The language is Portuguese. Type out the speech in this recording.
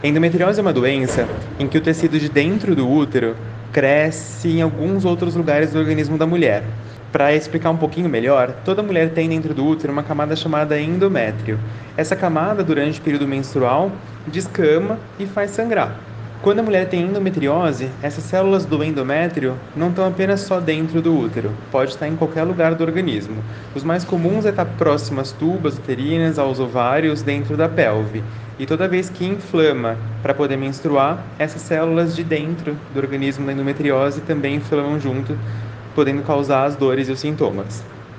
Endometriose é uma doença em que o tecido de dentro do útero cresce em alguns outros lugares do organismo da mulher. Para explicar um pouquinho melhor, toda mulher tem dentro do útero uma camada chamada endométrio. Essa camada, durante o período menstrual, descama e faz sangrar. Quando a mulher tem endometriose, essas células do endométrio não estão apenas só dentro do útero, pode estar em qualquer lugar do organismo. Os mais comuns é estar próximo às tubas uterinas, aos ovários, dentro da pelve. E toda vez que inflama para poder menstruar, essas células de dentro do organismo da endometriose também inflamam junto, podendo causar as dores e os sintomas.